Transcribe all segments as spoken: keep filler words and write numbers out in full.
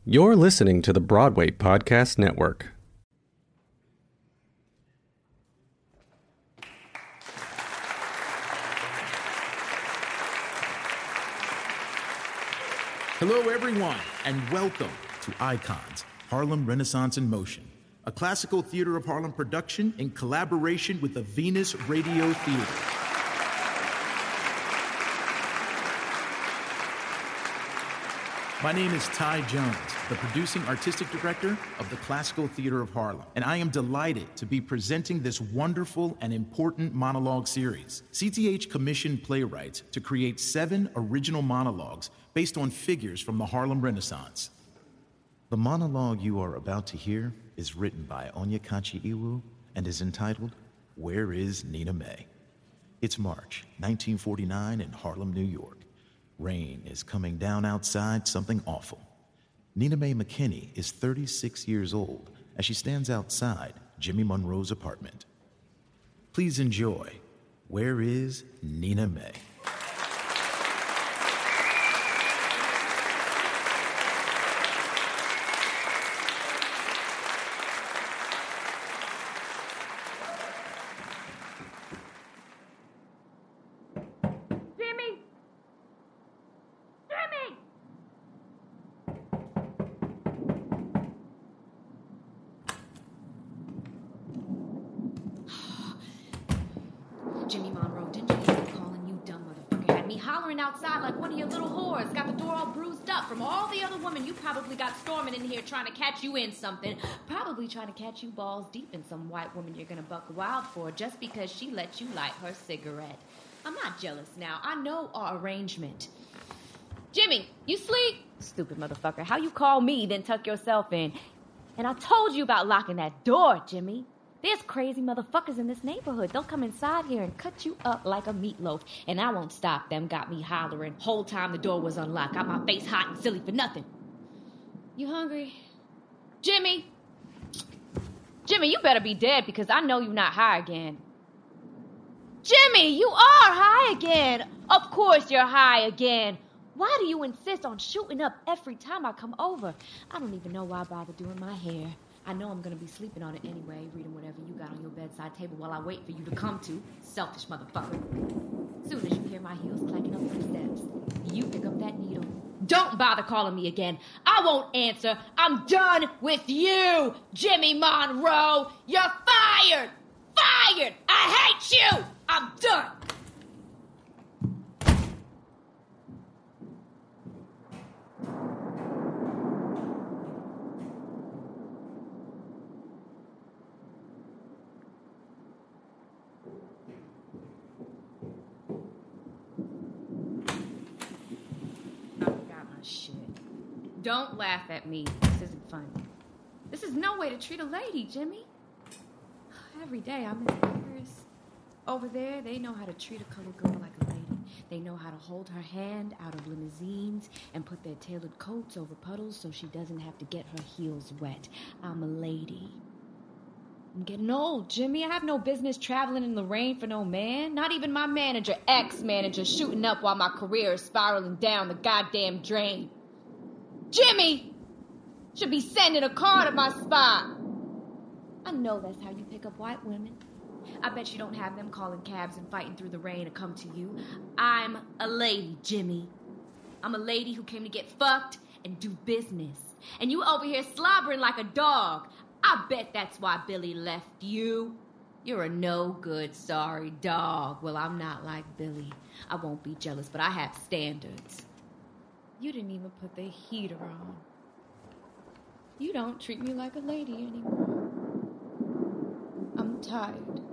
You're listening to the Broadway Podcast Network. Hello, everyone, and welcome to Icons, Harlem Renaissance in Motion, a classical Theater of Harlem production in collaboration with the Venus Radio Theater. My name is Ty Jones, the producing artistic director of the Classical Theater of Harlem, and I am delighted to be presenting this wonderful and important monologue series. C T H commissioned playwrights to create seven original monologues based on figures from the Harlem Renaissance. The monologue you are about to hear is written by Onyekachi Iwu and is entitled, Where is Nina May? It's March nineteen forty-nine in Harlem, New York. Rain is coming down outside, something awful. Nina Mae McKinney is thirty-six years old as she stands outside Jimmy Monroe's apartment. Please enjoy, Where is Nina May? Jimmy Monroe, didn't you hear me calling you dumb motherfucker? Had me hollering outside like one of your little whores. Got the door all bruised up from all the other women you probably got storming in here trying to catch you in something. Probably trying to catch you balls deep in some white woman you're gonna buck wild for just because she let you light her cigarette. I'm not jealous now. I know our arrangement. Jimmy, you sleep? Stupid motherfucker. How you call me, then tuck yourself in? And I told you about locking that door, Jimmy. There's crazy motherfuckers in this neighborhood. They'll come inside here and cut you up like a meatloaf. And I won't stop them. Got me hollering. Whole time the door was unlocked. Got my face hot and silly for nothing. You hungry? Jimmy? Jimmy, you better be dead because I know you're not high again. Jimmy, you are high again. Of course you're high again. Why do you insist on shooting up every time I come over? I don't even know why I bother doing my hair. I know I'm going to be sleeping on it anyway, reading whatever you got on your bedside table while I wait for you to come to. Selfish motherfucker. Soon as you hear my heels clacking up the steps, you pick up that needle. Don't bother calling me again. I won't answer. I'm done with you, Jimmy Monroe. You're fired. Fired. I hate you. I'm done. Don't laugh at me. This isn't funny. This is no way to treat a lady, Jimmy. Every day I'm in Paris. Over there, they know how to treat a colored girl like a lady. They know how to hold her hand out of limousines and put their tailored coats over puddles so she doesn't have to get her heels wet. I'm a lady. I'm getting old, Jimmy. I have no business traveling in the rain for no man. Not even my manager, ex-manager, shooting up while my career is spiraling down the goddamn drain. Jimmy should be sending a car to my spot. I know that's how you pick up white women. I bet you don't have them calling cabs and fighting through the rain to come to you. I'm a lady, Jimmy. I'm a lady who came to get fucked and do business. And you over here slobbering like a dog. I bet that's why Billy left you. You're a no-good, sorry dog. Well, I'm not like Billy. I won't be jealous, but I have standards. You didn't even put the heater on. You don't treat me like a lady anymore. I'm tired.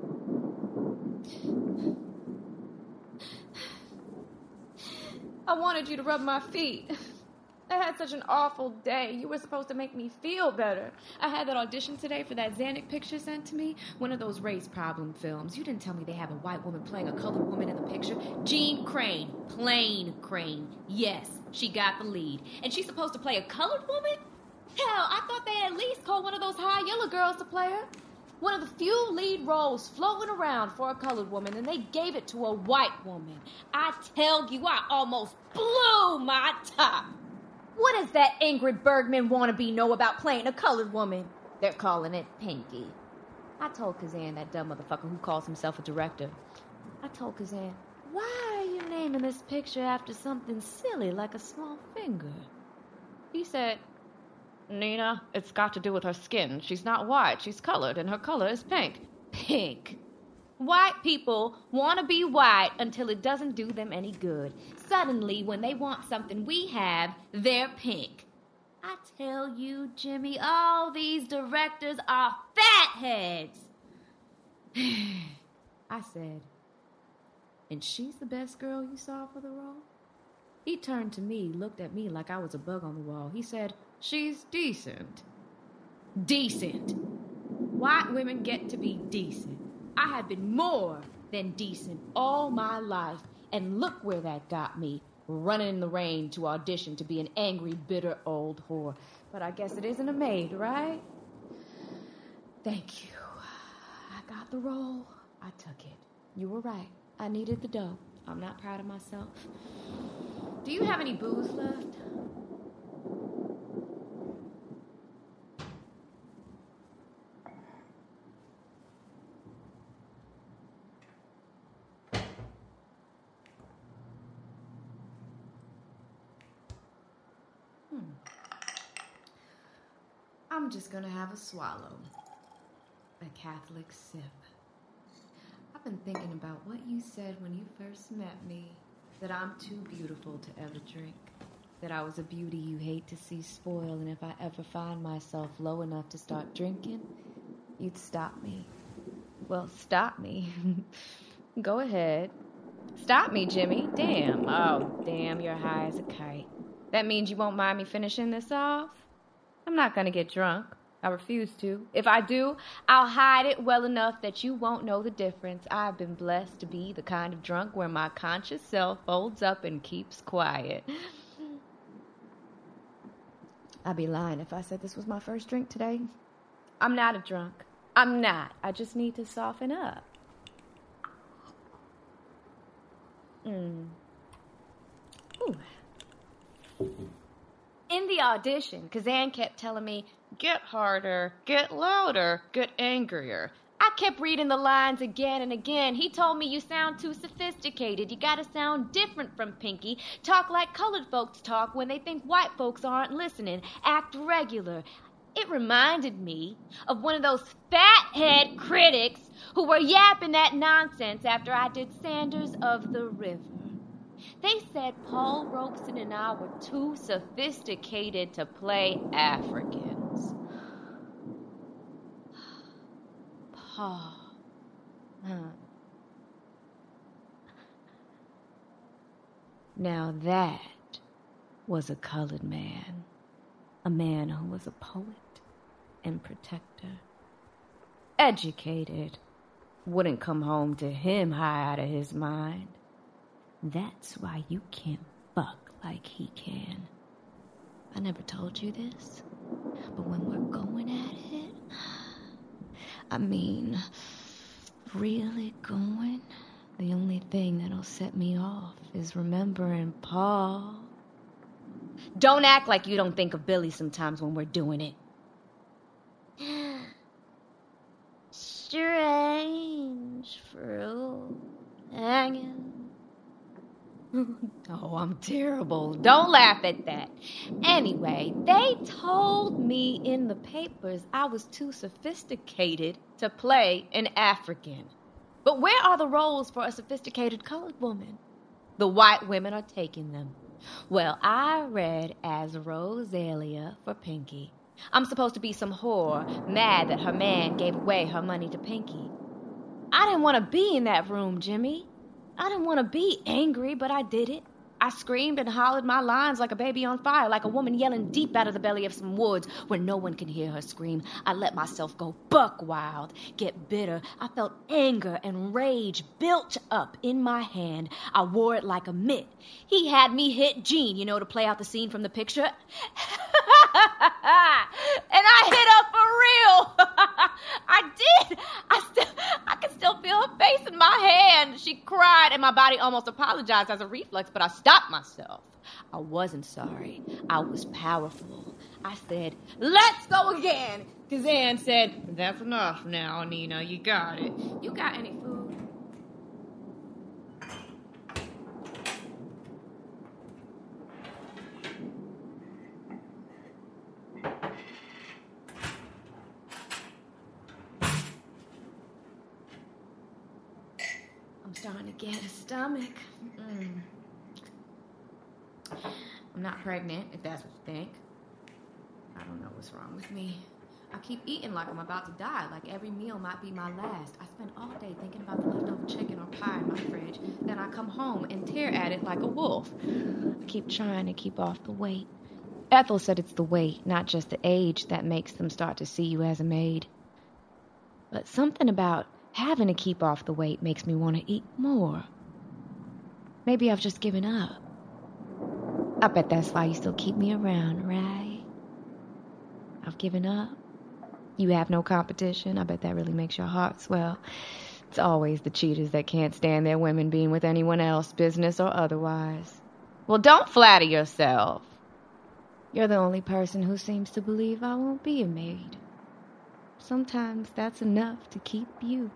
I wanted you to rub my feet. I had such an awful day. You were supposed to make me feel better. I had that audition today for that Zanuck picture sent to me. One of those race problem films. You didn't tell me they have a white woman playing a colored woman in the picture. Jean Crane. Plain Crane. Yes, she got the lead. And she's supposed to play a colored woman? Hell, I thought they at least called one of those high yellow girls to play her. One of the few lead roles floating around for a colored woman, and they gave it to a white woman. I tell you, I almost blew my top. What does that Ingrid Bergman wannabe know about playing a colored woman? They're calling it Pinky. I told Kazan, that dumb motherfucker who calls himself a director, I told Kazan, why are you naming this picture after something silly like a small finger? He said, Nina, it's got to do with her skin. She's not white, she's colored, and her color is pink. Pink. White people want to be white until it doesn't do them any good. Suddenly, when they want something we have, they're pink. I tell you, Jimmy, all these directors are fatheads. I said, and she's the best girl you saw for the role? He turned to me, looked at me like I was a bug on the wall. He said, she's decent. Decent. White women get to be decent. I had been more than decent all my life, and look where that got me, running in the rain to audition to be an angry, bitter old whore. But I guess it isn't a maid, right? Thank you. I got the role. I took it. You were right. I needed the dough. I'm not proud of myself. Do you have any booze left? Hmm. I'm just gonna have a swallow. A Catholic sip. I've been thinking about what you said when you first met me, that I'm too beautiful to ever drink, that I was a beauty you hate to see spoil, and if I ever find myself low enough to start drinking, you'd stop me. Well, stop me. Go ahead. Stop me, Jimmy. Damn. Oh, damn, you're high as a kite. That means you won't mind me finishing this off? I'm not gonna get drunk. I refuse to. If I do, I'll hide it well enough that you won't know the difference. I've been blessed to be the kind of drunk where my conscious self folds up and keeps quiet. I'd be lying if I said this was my first drink today. I'm not a drunk. I'm not. I just need to soften up. Mm. Ooh. In the audition, Kazan kept telling me, get harder, get louder, get angrier. I kept reading the lines again and again. He told me, you sound too sophisticated. You gotta sound different from Pinky. Talk like colored folks talk when they think white folks aren't listening. Act regular. It reminded me of one of those fathead critics who were yapping that nonsense after I did Sanders of the River. They said Paul Robeson and I were too sophisticated to play Africans. Paul. Huh. Now that was a colored man. A man who was a poet and protector. Educated. Wouldn't come home to him high out of his mind. That's why you can't fuck like he can. I never told you this, but when we're going at it, I mean, really going, the only thing that'll set me off is remembering Paul. Don't act like you don't think of Billy sometimes when we're doing it. Strange fruit hanging. Oh, I'm terrible. Don't laugh at that. Anyway, they told me in the papers I was too sophisticated to play an African. But where are the roles for a sophisticated colored woman? The white women are taking them. Well, I read as Rosalia for Pinky. I'm supposed to be some whore, mad that her man gave away her money to Pinky. I didn't want to be in that room, Jimmy. I didn't want to be angry, but I did it. I screamed and hollered my lines like a baby on fire, like a woman yelling deep out of the belly of some woods where no one can hear her scream. I let myself go buck wild, get bitter. I felt anger and rage built up in my hand. I wore it like a mitt. He had me hit Jean, you know, to play out the scene from the picture. And I hit her for real. I did. I still, I can still feel her face in my hand. She cried and my body almost apologized as a reflex, but I stopped myself. I wasn't sorry. I was powerful. I said, let's go again. Because Ann said, that's enough now, Nina. You got it. You got any food? I'm starting to get a stomach. Mm. I'm not pregnant, if that's what you think. I don't know what's wrong with me. I keep eating like I'm about to die, like every meal might be my last. I spend all day thinking about the leftover chicken or pie in my fridge. Then I come home and tear at it like a wolf. I keep trying to keep off the weight. Ethel said it's the weight, not just the age, that makes them start to see you as a maid. But something about having to keep off the weight makes me want to eat more. Maybe I've just given up. I bet that's why you still keep me around, right? I've given up. You have no competition. I bet that really makes your heart swell. It's always the cheaters that can't stand their women being with anyone else, business or otherwise. Well, don't flatter yourself. You're the only person who seems to believe I won't be a maid. Sometimes that's enough to keep you.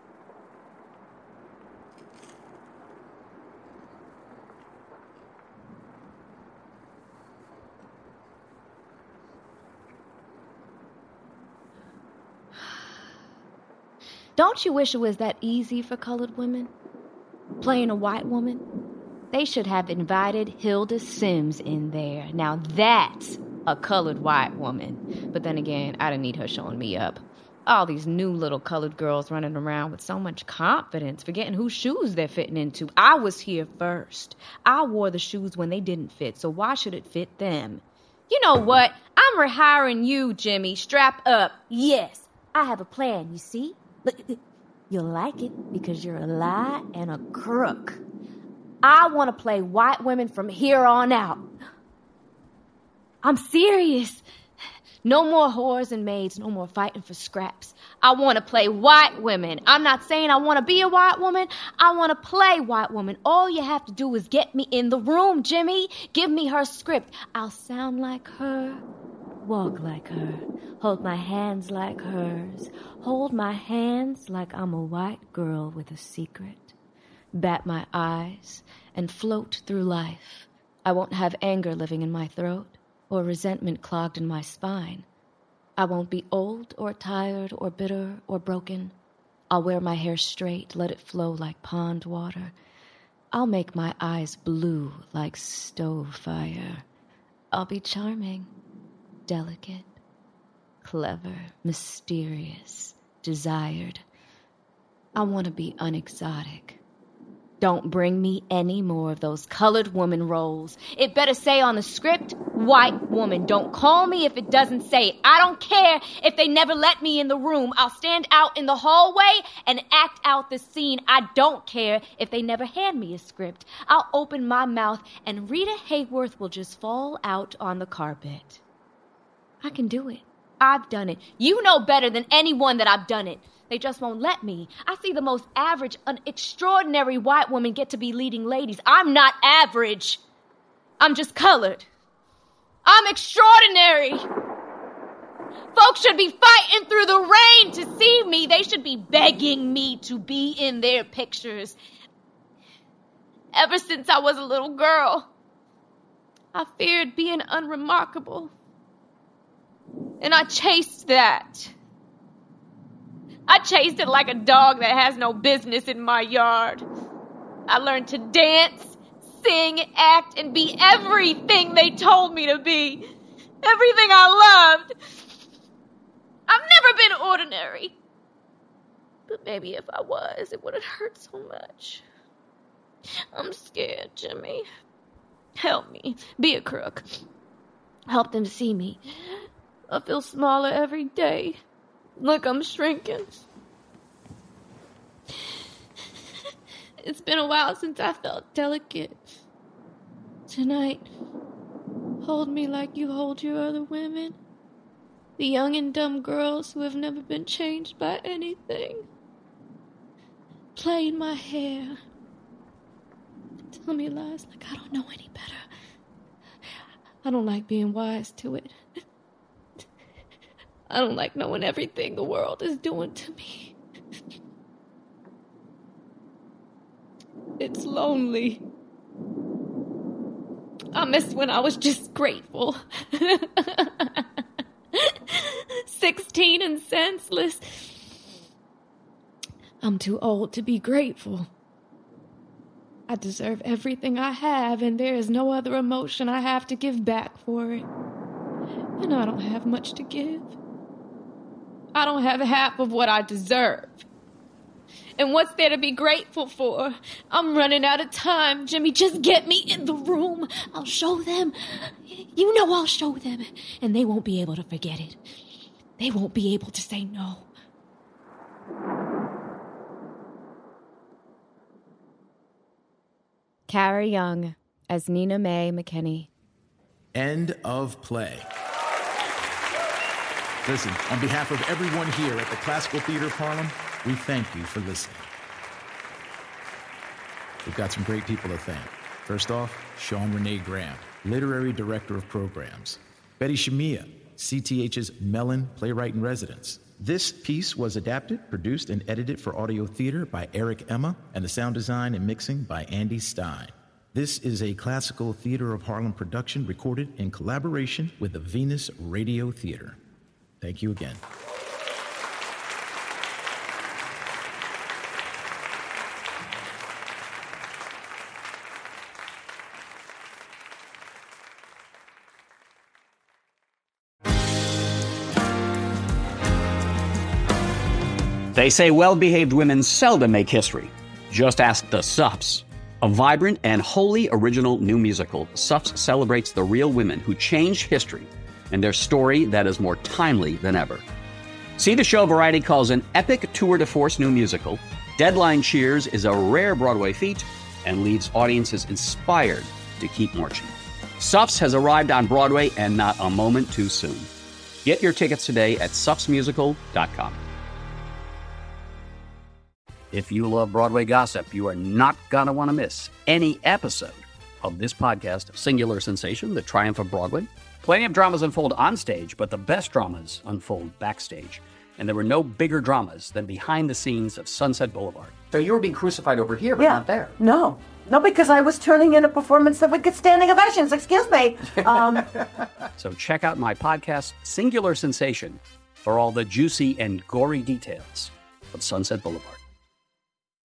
Don't you wish it was that easy for colored women? Playing a white woman? They should have invited Hilda Sims in there. Now that's a colored white woman. But then again, I didn't need her showing me up. All these new little colored girls running around with so much confidence, forgetting whose shoes they're fitting into. I was here first. I wore the shoes when they didn't fit, so why should it fit them? You know what? I'm rehiring you, Jimmy. Strap up. Yes, I have a plan, you see? Look, you'll like it because you're a lie and a crook. I want to play white women from here on out. I'm serious. No more whores and maids, no more fighting for scraps. I want to play white women. I'm not saying I want to be a white woman. I want to play white woman. All you have to do is get me in the room, Jimmy. Give me her script. I'll sound like her. Walk like her, hold my hands like hers, hold my hands like I'm a white girl with a secret. Bat my eyes and float through life. I won't have anger living in my throat or resentment clogged in my spine. I won't be old or tired or bitter or broken. I'll wear my hair straight, let it flow like pond water. I'll make my eyes blue like stove fire. I'll be charming. Delicate, clever, mysterious, desired. I want to be unexotic. Don't bring me any more of those colored woman roles. It better say on the script, white woman. Don't call me if it doesn't say it. I don't care if they never let me in the room. I'll stand out in the hallway and act out the scene. I don't care if they never hand me a script. I'll open my mouth and Rita Hayworth will just fall out on the carpet. I can do it. I've done it. You know better than anyone that I've done it. They just won't let me. I see the most average, an extraordinary white woman get to be leading ladies. I'm not average. I'm just colored. I'm extraordinary. Folks should be fighting through the rain to see me. They should be begging me to be in their pictures. Ever since I was a little girl, I feared being unremarkable. And I chased that. I chased it like a dog that has no business in my yard. I learned to dance, sing, act, and be everything they told me to be. Everything I loved. I've never been ordinary. But maybe if I was, it wouldn't hurt so much. I'm scared, Jimmy. Help me. Be a crook. Help them see me. I feel smaller every day. Look, I'm shrinking. It's been a while since I felt delicate. Tonight, hold me like you hold your other women. The young and dumb girls who have never been changed by anything. Play in my hair. Tell me lies like I don't know any better. I don't like being wise to it. I don't like knowing everything the world is doing to me. It's lonely. I miss when I was just grateful. Sixteen and senseless. I'm too old to be grateful. I deserve everything I have, and there is no other emotion I have to give back for it. And I don't have much to give. I don't have half of what I deserve. And what's there to be grateful for? I'm running out of time, Jimmy. Just get me in the room. I'll show them. You know I'll show them. And they won't be able to forget it. They won't be able to say no. Cara Young as Nina Mae McKinney. End of play. Listen, on behalf of everyone here at the Classical Theater of Harlem, we thank you for listening. We've got some great people to thank. First off, Sean Renee Graham, Literary Director of Programs. Betty Shamia, C T H's Mellon Playwright in Residence. This piece was adapted, produced, and edited for audio theater by Eric Emma, and the sound design and mixing by Andy Stein. This is a Classical Theater of Harlem production recorded in collaboration with the Venus Radio Theater. Thank you again. They say well-behaved women seldom make history. Just ask the Suffs. A vibrant and wholly original new musical, Suffs celebrates the real women who changed history and their story that is more timely than ever. See the show Variety calls an epic tour de force new musical. Deadline cheers is a rare Broadway feat and leaves audiences inspired to keep marching. Suffs has arrived on Broadway and not a moment too soon. Get your tickets today at suffs musical dot com. If you love Broadway gossip, you are not going to want to miss any episode of this podcast, Singular Sensation, The Triumph of Broadway. Plenty of dramas unfold on stage, but the best dramas unfold backstage. And there were no bigger dramas than behind the scenes of Sunset Boulevard. So you were being crucified over here, but yeah. not there. No. No, because I was turning in a performance that would get standing ovations. Excuse me. Um, so check out my podcast, Singular Sensation, for all the juicy and gory details of Sunset Boulevard.